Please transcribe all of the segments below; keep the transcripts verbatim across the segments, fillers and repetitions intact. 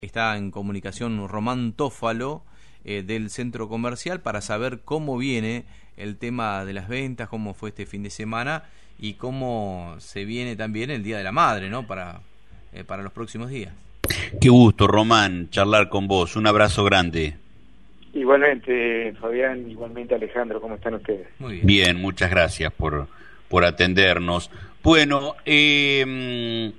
Está en comunicación Román Tófalo eh, del centro comercial para saber cómo viene el tema de las ventas, cómo fue este fin de semana y cómo se viene también el Día de la Madre, ¿no? Para, eh, para los próximos días. Qué gusto, Román, charlar con vos. Un abrazo grande. Igualmente, Fabián, igualmente Alejandro, ¿cómo están ustedes? Muy bien. Bien, muchas gracias por, por atendernos. Bueno, eh,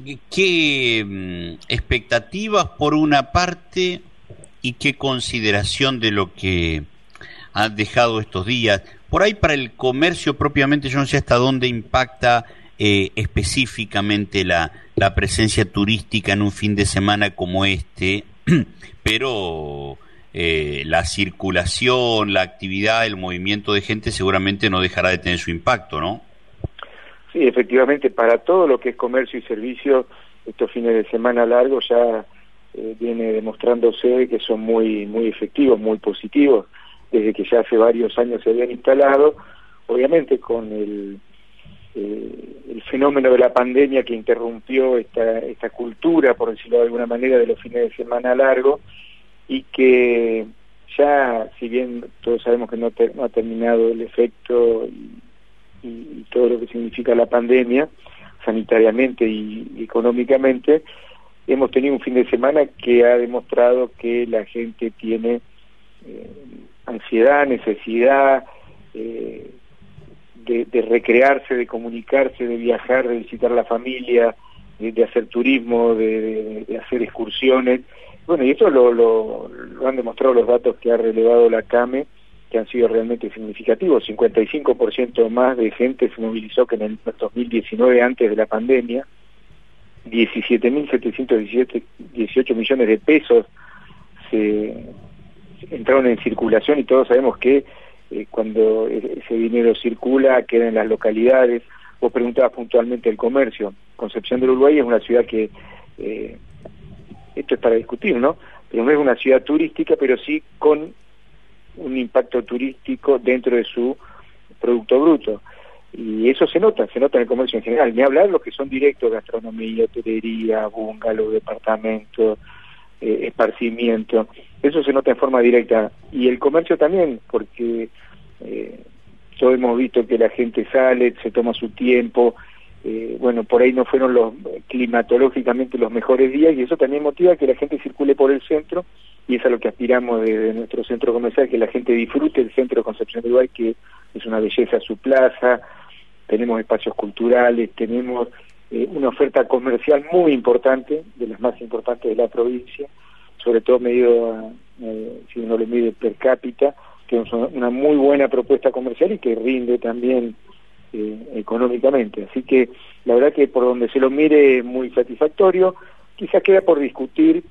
¿qué expectativas por una parte y qué consideración de lo que han dejado estos días? Por ahí para el comercio propiamente, yo no sé hasta dónde impacta eh, específicamente la, la presencia turística en un fin de semana como este, pero eh, la circulación, la actividad, el movimiento de gente seguramente no dejará de tener su impacto, ¿no? Sí, efectivamente, para todo lo que es comercio y servicio, estos fines de semana largos ya eh, viene demostrándose que son muy muy efectivos, muy positivos, desde que ya hace varios años se habían instalado, obviamente con el, eh, el fenómeno de la pandemia que interrumpió esta, esta cultura, por decirlo de alguna manera, de los fines de semana largos, y que ya, si bien todos sabemos que no, te, no ha terminado el efecto y, y todo lo que significa la pandemia, sanitariamente y económicamente, hemos tenido un fin de semana que ha demostrado que la gente tiene eh, ansiedad, necesidad eh, de, de recrearse, de comunicarse, de viajar, de visitar a la familia, de, de hacer turismo, de, de, de hacer excursiones. Bueno, y esto lo, lo, lo han demostrado los datos que ha relevado la CAME, que han sido realmente significativos. cincuenta y cinco por ciento más de gente se movilizó que en el dos mil diecinueve, antes de la pandemia. diecisiete mil setecientos dieciocho millones de pesos se entraron en circulación, y todos sabemos que eh, cuando ese dinero circula queda en las localidades. Vos preguntabas puntualmente el comercio. Concepción del Uruguay es una ciudad que, eh, esto es para discutir, ¿no? Pero no es una ciudad turística, pero sí con un impacto turístico dentro de su Producto Bruto, y eso se nota, se nota en el comercio en general, ni hablar los que son directos: gastronomía, hotelería, bungalow, departamento, eh, esparcimiento, eso se nota en forma directa, y el comercio también, porque eh, todos hemos visto que la gente sale, se toma su tiempo, eh, bueno, por ahí no fueron los climatológicamente los mejores días, y eso también motiva que la gente circule por el centro, y eso es a lo que aspiramos desde nuestro centro comercial, que la gente disfrute el centro de Concepción del Uruguay, que es una belleza su plaza. Tenemos espacios culturales, tenemos eh, una oferta comercial muy importante, de las más importantes de la provincia, sobre todo medido a, eh, si uno le mide per cápita, que es una muy buena propuesta comercial y que rinde también eh, económicamente. Así que la verdad que por donde se lo mire es muy satisfactorio. Quizás queda por discutir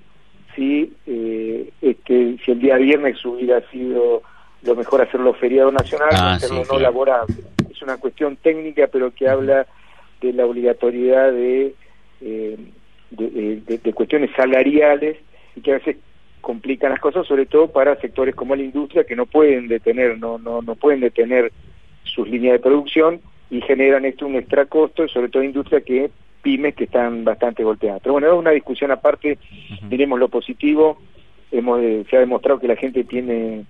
si eh, este si el día viernes hubiera sido lo mejor hacerlo feriado nacional, ah, hacerlo sí, no claro. laborable. Es una cuestión técnica, pero que habla de la obligatoriedad de, eh, de, de, de cuestiones salariales, y que a veces complican las cosas, sobre todo para sectores como la industria, que no pueden detener, no no no pueden detener sus líneas de producción, y generan esto un extra costo, sobre todo industria que pymes que están bastante golpeadas. Pero bueno, es una discusión aparte. Uh-huh. Diremos lo positivo. Hemos eh, se ha demostrado que la gente tiene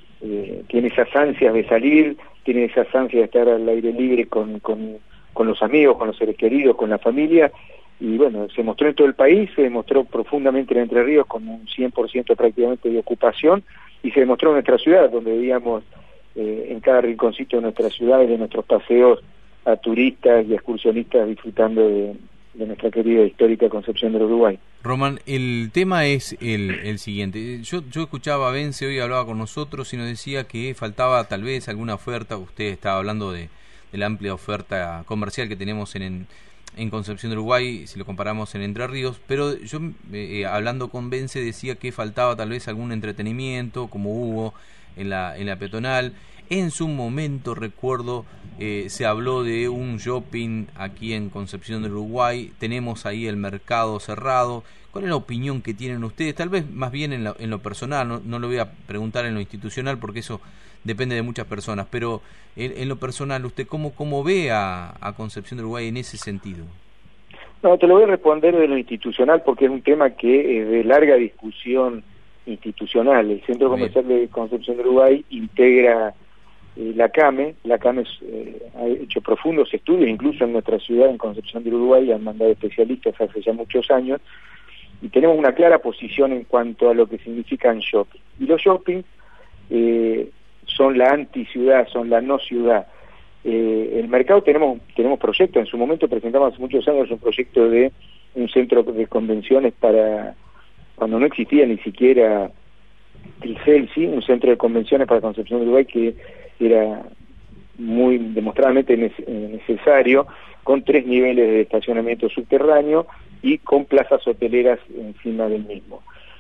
eh, tiene esas ansias de salir, tiene esas ansias de estar al aire libre con, con, con los amigos, con los seres queridos, con la familia, y bueno, se mostró en todo el país, se demostró profundamente en Entre Ríos con un cien por ciento prácticamente de ocupación, y se demostró en nuestra ciudad, donde veíamos eh, en cada rinconcito de nuestras ciudades, de nuestros paseos, a turistas y excursionistas disfrutando de, de nuestra querida histórica Concepción del Uruguay. Román, el tema es el, el siguiente. Yo, yo escuchaba a Vence, hoy hablaba con nosotros y nos decía que faltaba tal vez alguna oferta. Usted estaba hablando de, de la amplia oferta comercial que tenemos en, en, en Concepción del Uruguay, si lo comparamos en Entre Ríos, pero yo eh, hablando con Vence decía que faltaba tal vez algún entretenimiento, como hubo en la, en la peatonal. En su momento, recuerdo, eh, se habló de un shopping aquí en Concepción del Uruguay. Tenemos ahí el mercado cerrado. ¿Cuál es la opinión que tienen ustedes? Tal vez más bien en lo, en lo personal, no, no lo voy a preguntar en lo institucional porque eso depende de muchas personas, pero en, en lo personal, ¿usted cómo, cómo ve a, a Concepción del Uruguay en ese sentido? No, te lo voy a responder de lo institucional porque es un tema que es de larga discusión institucional. El Centro Comercial de Concepción de Uruguay integra eh, la CAME. La CAME eh, ha hecho profundos estudios, incluso en nuestra ciudad, en Concepción del Uruguay, han mandado especialistas hace ya muchos años, y tenemos una clara posición en cuanto a lo que significan shopping. Y los shopping eh, son la anti-ciudad, son la no ciudad. Eh, el mercado tenemos tenemos proyectos, en su momento presentamos hace muchos años un proyecto de un centro de convenciones para, cuando no existía ni siquiera el CELSI, un centro de convenciones para Concepción de Uruguay que era muy demostradamente necesario, con tres niveles de estacionamiento subterráneo y con plazas hoteleras encima del mismo.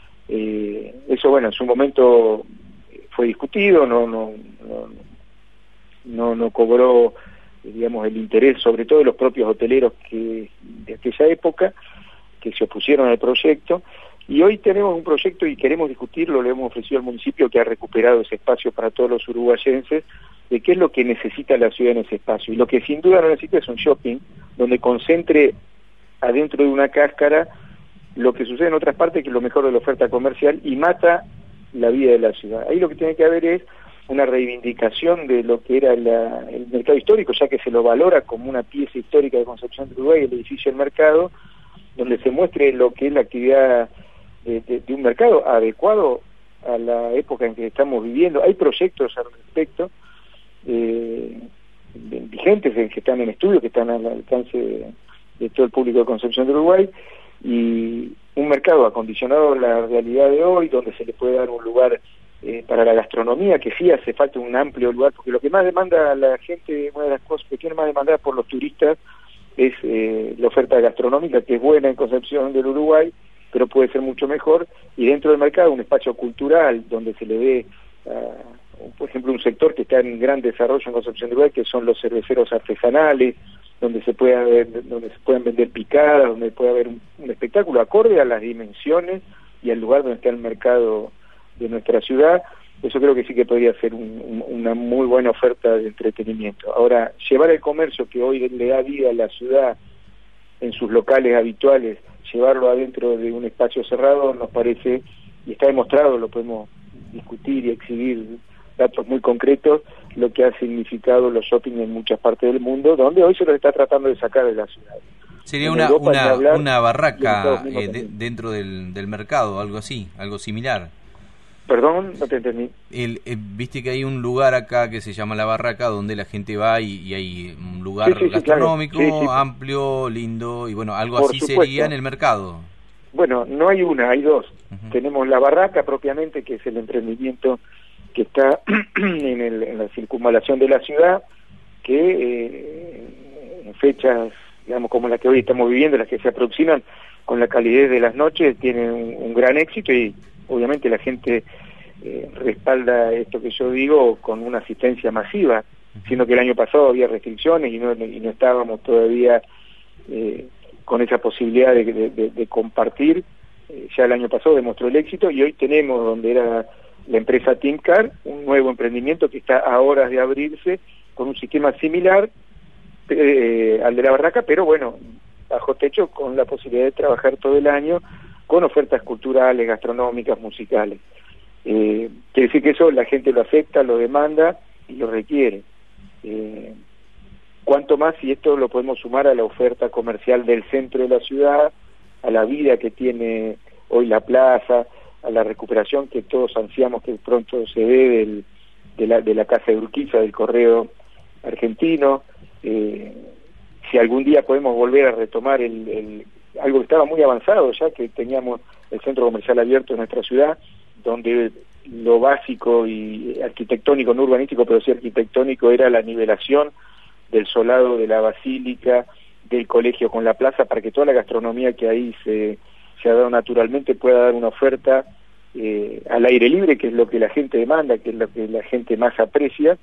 Eh, eso, bueno, en su momento fue discutido, no no no, no, no cobró, digamos, el interés, sobre todo de los propios hoteleros que de aquella época, que se opusieron al proyecto, y hoy tenemos un proyecto y queremos discutirlo, le hemos ofrecido al municipio que ha recuperado ese espacio para todos los uruguayenses, de qué es lo que necesita la ciudad en ese espacio, y lo que sin duda no necesita es un shopping, donde concentre adentro de una cáscara lo que sucede en otras partes, que es lo mejor de la oferta comercial, y mata la vida de la ciudad. Ahí lo que tiene que haber es una reivindicación de lo que era la, el mercado histórico, ya que se lo valora como una pieza histórica de Concepción de Uruguay, el edificio del mercado, donde se muestre lo que es la actividad de, de, de un mercado adecuado a la época en que estamos viviendo. Hay proyectos al respecto, eh, vigentes, que están en estudio, que están al alcance de, de todo el público de Concepción de Uruguay, y un mercado acondicionado a la realidad de hoy, donde se le puede dar un lugar eh, para la gastronomía, que sí hace falta un amplio lugar, porque lo que más demanda a la gente, una de las cosas que tiene más demanda por los turistas, es eh, la oferta gastronómica, que es buena en Concepción del Uruguay, pero puede ser mucho mejor, y dentro del mercado un espacio cultural, donde se le dé, uh, por ejemplo, un sector que está en gran desarrollo en Concepción del Uruguay, que son los cerveceros artesanales, donde se pueda ver, donde se pueden vender picadas, donde puede haber un, un espectáculo acorde a las dimensiones y al lugar donde está el mercado de nuestra ciudad. Eso creo que sí que podría ser un, un, una muy buena oferta de entretenimiento. Ahora, llevar el comercio que hoy le da vida a la ciudad en sus locales habituales, llevarlo adentro de un espacio cerrado, nos parece, y está demostrado, lo podemos discutir y exhibir datos muy concretos, lo que ha significado los shopping en muchas partes del mundo, donde hoy se los está tratando de sacar de la ciudad. Sería una, una, una barraca eh, de, dentro del, del mercado, algo así, algo similar. Perdón, no te entendí. El, eh, Viste que hay un lugar acá que se llama La Barraca, donde la gente va y, y hay un lugar sí, sí, gastronómico, sí, claro. sí, sí. amplio, lindo, y bueno, algo Por así supuesto. sería en el mercado. Bueno, no hay una, hay dos. Uh-huh. Tenemos La Barraca propiamente, que es el emprendimiento que está en, el, en la circunvalación de la ciudad, que eh, en fechas, digamos, como la que hoy estamos viviendo, las que se aproximan con la calidez de las noches, tienen un, un gran éxito, y obviamente la gente eh, respalda esto que yo digo con una asistencia masiva, siendo que el año pasado había restricciones y no, y no estábamos todavía eh, con esa posibilidad de, de, de, de compartir. Eh, ya el año pasado demostró el éxito, y hoy tenemos, donde era la empresa Teamcar, un nuevo emprendimiento que está a horas de abrirse, con un sistema similar eh, al de La Barraca, pero bueno, bajo techo, con la posibilidad de trabajar todo el año con ofertas culturales, gastronómicas, musicales. Eh, quiere decir que eso la gente lo acepta, lo demanda y lo requiere. Eh, cuanto más si esto lo podemos sumar a la oferta comercial del centro de la ciudad, a la vida que tiene hoy la plaza, a la recuperación que todos ansiamos que pronto se dé del, de, la, de la Casa de Urquiza, del Correo Argentino. Eh, si algún día podemos volver a retomar el, el algo que estaba muy avanzado ya, que teníamos el centro comercial abierto en nuestra ciudad, donde lo básico y arquitectónico, no urbanístico, pero sí arquitectónico, era la nivelación del solado de la basílica, del colegio con la plaza, para que toda la gastronomía que ahí se, se ha dado naturalmente pueda dar una oferta eh, al aire libre, que es lo que la gente demanda, que es lo que la gente más aprecia.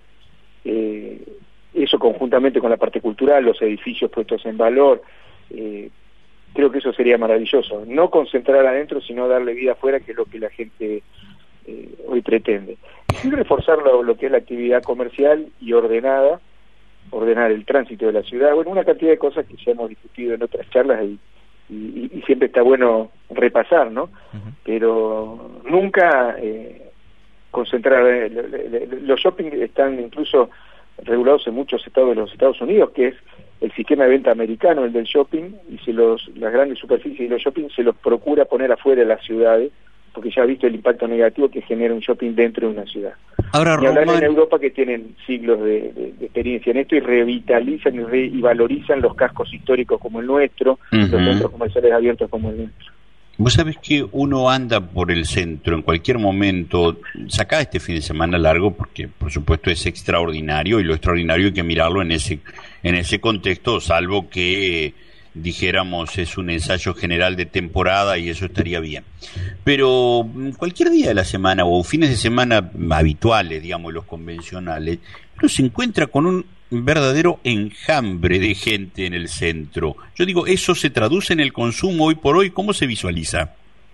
Eh, eso conjuntamente con la parte cultural, los edificios puestos en valor, eh, creo que eso sería maravilloso. No concentrar adentro, sino darle vida afuera, que es lo que la gente eh, hoy pretende. Y reforzar lo, lo que es la actividad comercial y ordenada, ordenar el tránsito de la ciudad, bueno, una cantidad de cosas que ya hemos discutido en otras charlas y, y, y siempre está bueno repasar, ¿no? Uh-huh. Pero nunca eh, concentrar, eh, los shopping están incluso regulados en muchos estados de los Estados Unidos, que es el sistema de venta americano, el del shopping, y se los, las grandes superficies de los shopping se los procura poner afuera de las ciudades, porque ya ha visto el impacto negativo que genera un shopping dentro de una ciudad. Ahora, y hablar Román... en Europa, que tienen siglos de, de, de experiencia en esto y revitalizan y, re, y valorizan los cascos históricos como el nuestro, uh-huh. los centros comerciales abiertos como el nuestro. Vos sabés que uno anda por el centro en cualquier momento, sacá este fin de semana largo, porque por supuesto es extraordinario, y lo extraordinario hay que mirarlo en ese, en ese contexto, salvo que dijéramos es un ensayo general de temporada y eso estaría bien. Pero cualquier día de la semana o fines de semana habituales, digamos, los convencionales, uno se encuentra con un verdadero enjambre de gente en el centro. Yo digo, ¿eso se traduce en el consumo hoy por hoy? ¿Cómo se visualiza?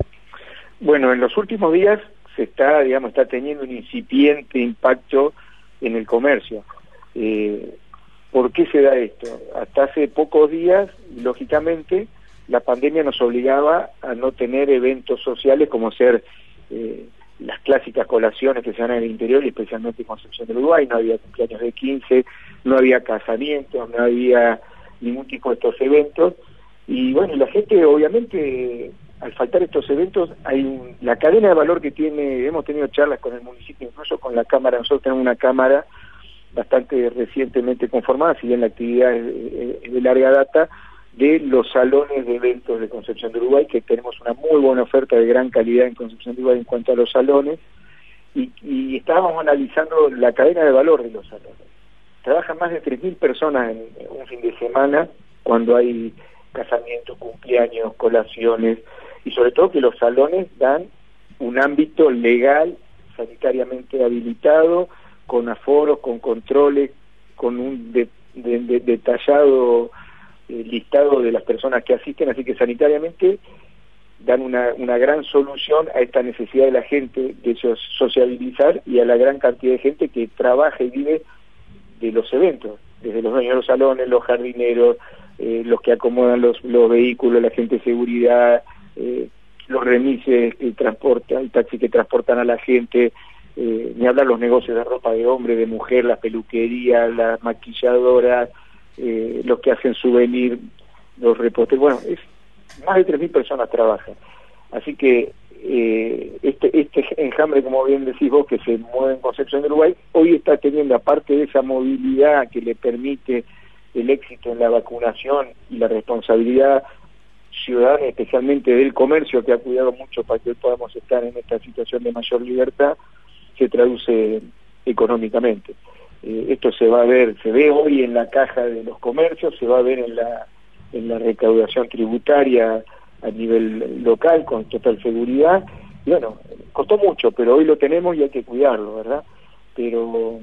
Bueno, en los últimos días se está, digamos, está teniendo un incipiente impacto en el comercio. Eh, ¿Por qué se da esto? Hasta hace pocos días, lógicamente, la pandemia nos obligaba a no tener eventos sociales como ser eh, las clásicas colaciones que se dan en el interior y especialmente en Concepción del Uruguay. No había cumpleaños de quince, no había casamientos, no había ningún tipo de estos eventos. Y bueno, la gente obviamente, al faltar estos eventos, hay un, la cadena de valor que tiene, hemos tenido charlas con el municipio, incluso con la Cámara, nosotros tenemos una Cámara bastante recientemente conformada, si bien la actividad es, es de larga data, de los salones de eventos de Concepción del Uruguay, que tenemos una muy buena oferta de gran calidad en Concepción del Uruguay en cuanto a los salones, y, y estábamos analizando la cadena de valor de los salones. Trabajan más de tres mil personas en, en un fin de semana, cuando hay casamientos, cumpleaños, colaciones, y sobre todo que los salones dan un ámbito legal, sanitariamente habilitado, con aforos, con controles, con un de, de, de, detallado eh, listado de las personas que asisten, así que sanitariamente dan una, una gran solución a esta necesidad de la gente de sociabilizar y a la gran cantidad de gente que trabaja y vive de los eventos, desde los dueños de los salones, los jardineros, eh, los que acomodan los, los vehículos, la gente de seguridad, eh, los remises que transportan, el taxi que transportan a la gente, eh, ni hablar los negocios de ropa de hombre, de mujer, las peluquerías, las maquilladoras, eh, los que hacen souvenir, los reposteros. Bueno, es más de tres mil personas trabajan. Así que eh, este, este enjambre, como bien decís vos, que se mueve en Concepción del Uruguay, hoy está teniendo, aparte de esa movilidad que le permite el éxito en la vacunación y la responsabilidad ciudadana, especialmente del comercio, que ha cuidado mucho para que hoy podamos estar en esta situación de mayor libertad, se traduce económicamente. Eh, esto se va a ver, se ve hoy en la caja de los comercios, se va a ver en la, en la recaudación tributaria a nivel local con total seguridad. Y bueno, costó mucho, pero hoy lo tenemos y hay que cuidarlo, ¿verdad? Pero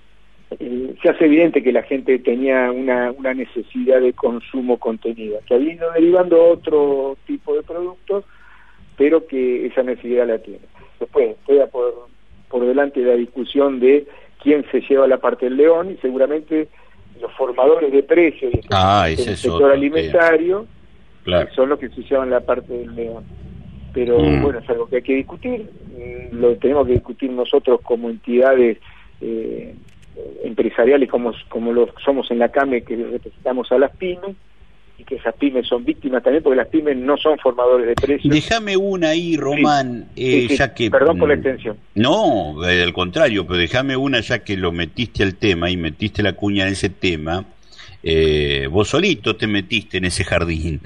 eh, se hace evidente que la gente tenía una, una necesidad de consumo contenida, que ha ido derivando otro tipo de productos, pero que esa necesidad la tiene. Después queda por, por delante la discusión de quién se lleva la parte del león, y seguramente los formadores de precios y ah, el sector otro, alimentario, claro, son los que se llevan la parte del león. Pero mm. bueno, es algo que hay que discutir, lo tenemos que discutir nosotros como entidades eh, empresariales, como, como lo somos en la CAME, que representamos a las pymes, y que esas pymes son víctimas también, porque las pymes no son formadores de precios. Déjame una ahí, Román, sí, eh, sí, sí. ya que... Perdón por la extensión. No, eh, al contrario, pero déjame una ya que lo metiste al tema y metiste la cuña en ese tema. Eh, vos solito te metiste en ese jardín.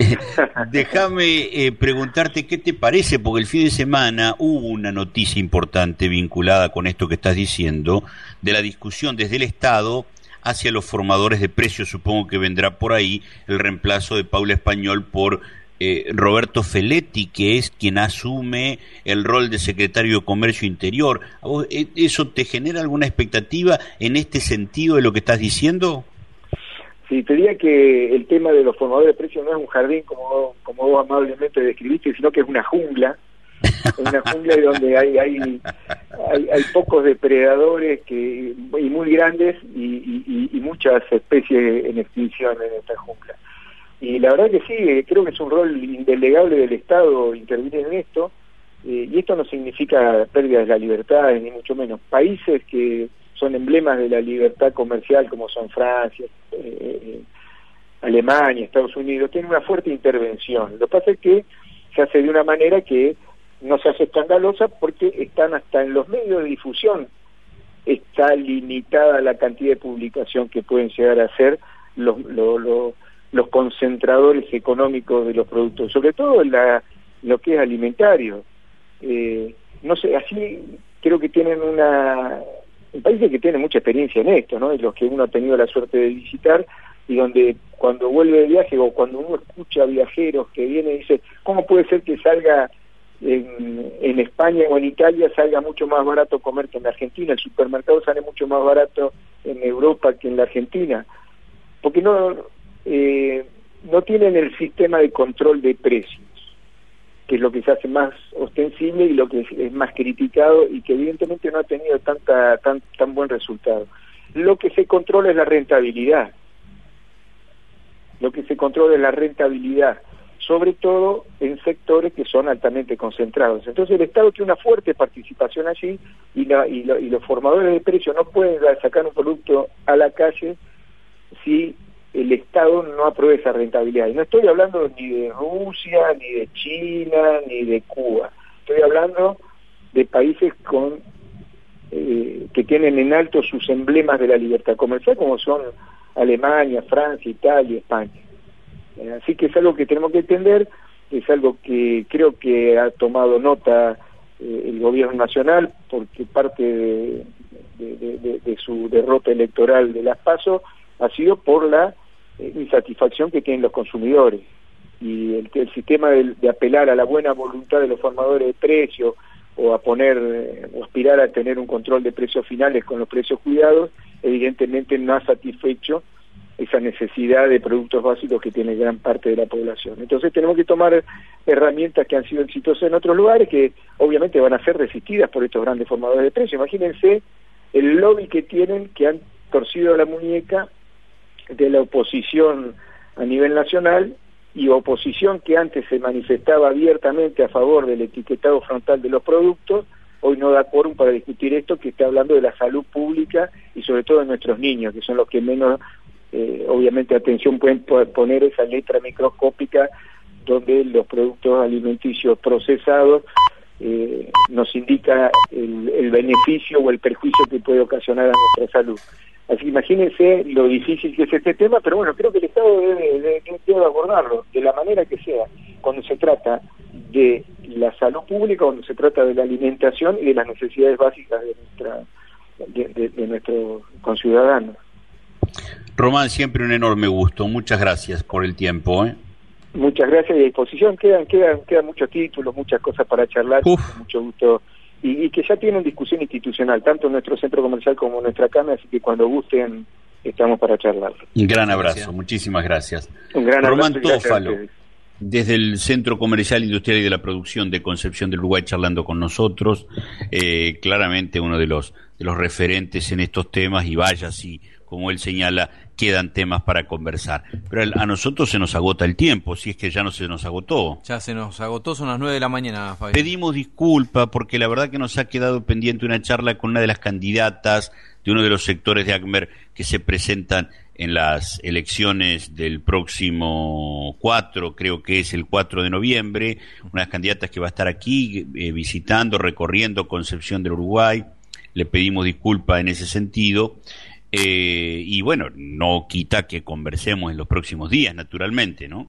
Déjame eh, preguntarte qué te parece, porque el fin de semana hubo una noticia importante vinculada con esto que estás diciendo, de la discusión desde el Estado hacia los formadores de precios. Supongo que vendrá por ahí el reemplazo de Paula Español por eh, Roberto Feletti, que es quien asume el rol de secretario de Comercio Interior. ¿Eso te genera alguna expectativa en este sentido de lo que estás diciendo? Sí, te diría que el tema de los formadores de precios no es un jardín como, como vos amablemente describiste, sino que es una jungla, una jungla donde hay, hay, hay, hay pocos depredadores que y muy grandes y, y, y muchas especies en extinción en esta jungla. Y la verdad que sí, creo que es un rol indelegable del Estado intervenir en esto, eh, y esto no significa pérdida de la libertad, ni mucho menos. Países que son emblemas de la libertad comercial, como son Francia, eh, Alemania, Estados Unidos, tienen una fuerte intervención. Lo que pasa es que se hace de una manera que no se hace escandalosa, porque están hasta en los medios de difusión, está limitada la cantidad de publicación que pueden llegar a hacer los, los, los los concentradores económicos de los productos, sobre todo en la, lo que es alimentario. Eh, no sé, así creo que tienen una... países que tienen mucha experiencia en esto, ¿no? Y los que uno ha tenido la suerte de visitar, y donde cuando vuelve de viaje o cuando uno escucha a viajeros que vienen y dice, ¿cómo puede ser que salga en, en España o en Italia salga mucho más barato comer que en la Argentina? El supermercado sale mucho más barato en Europa que en la Argentina. Porque no... Eh, no tienen el sistema de control de precios, que es lo que se hace más ostensible y lo que es, es más criticado, y que evidentemente no ha tenido tanta tan tan buen resultado. Lo que se controla es la rentabilidad. Lo que se controla es la rentabilidad, sobre todo en sectores que son altamente concentrados. Entonces el Estado tiene una fuerte participación allí, y, la, y, lo, y los formadores de precios no pueden sacar un producto a la calle si el Estado no aprueba esa rentabilidad. Y no estoy hablando ni de Rusia, ni de China, ni de Cuba. Estoy hablando de países con eh, que tienen en alto sus emblemas de la libertad comercial, como son Alemania, Francia, Italia, España. Eh, así que es algo que tenemos que entender, es algo que creo que ha tomado nota eh, el gobierno nacional, porque parte de, de, de, de, de su derrota electoral de las PASO ha sido por la eh, insatisfacción que tienen los consumidores, y el, el sistema de, de apelar a la buena voluntad de los formadores de precios, o a poner eh, o aspirar a tener un control de precios finales con los precios cuidados, evidentemente no ha satisfecho esa necesidad de productos básicos que tiene gran parte de la población. Entonces tenemos que tomar herramientas que han sido exitosas en otros lugares, que obviamente van a ser resistidas por estos grandes formadores de precios. Imagínense el lobby que tienen, que han torcido la muñeca de la oposición a nivel nacional, y oposición que antes se manifestaba abiertamente a favor del etiquetado frontal de los productos, hoy no da quórum para discutir esto, que está hablando de la salud pública y sobre todo de nuestros niños, que son los que menos, eh, obviamente, atención pueden poner esa letra microscópica donde los productos alimenticios procesados eh, nos indica el, el beneficio o el perjuicio que puede ocasionar a nuestra salud. Así que imagínense lo difícil que es este tema, pero bueno, creo que el Estado debe, debe, debe abordarlo de la manera que sea, cuando se trata de la salud pública, cuando se trata de la alimentación y de las necesidades básicas de nuestra de, de, de nuestros conciudadanos. Román, siempre un enorme gusto, muchas gracias por el tiempo, ¿eh? Muchas gracias, y a disposición, quedan, quedan, quedan muchos títulos, muchas cosas para charlar, con mucho gusto. Y, y que ya tienen discusión institucional, tanto en nuestro centro comercial como en nuestra cámara, así que cuando gusten estamos para charlar. Un gran abrazo, gracias. Muchísimas gracias. Un gran Román abrazo. Tófalo, desde el Centro Comercial, Industrial y de la Producción de Concepción del Uruguay, charlando con nosotros, eh, claramente uno de los, de los referentes en estos temas, y vaya si, como él señala, quedan temas para conversar. Pero a nosotros se nos agota el tiempo, si es que ya no se nos agotó. Ya se nos agotó, son las nueve de la mañana, Fabián. Pedimos disculpas porque la verdad que nos ha quedado pendiente una charla con una de las candidatas de uno de los sectores de ACMER que se presentan en las elecciones del próximo cuatro, creo que es el cuatro de noviembre, unas candidatas que va a estar aquí eh, visitando, recorriendo Concepción del Uruguay. Le pedimos disculpas en ese sentido. Eh, y bueno, no quita que conversemos en los próximos días, naturalmente, ¿no?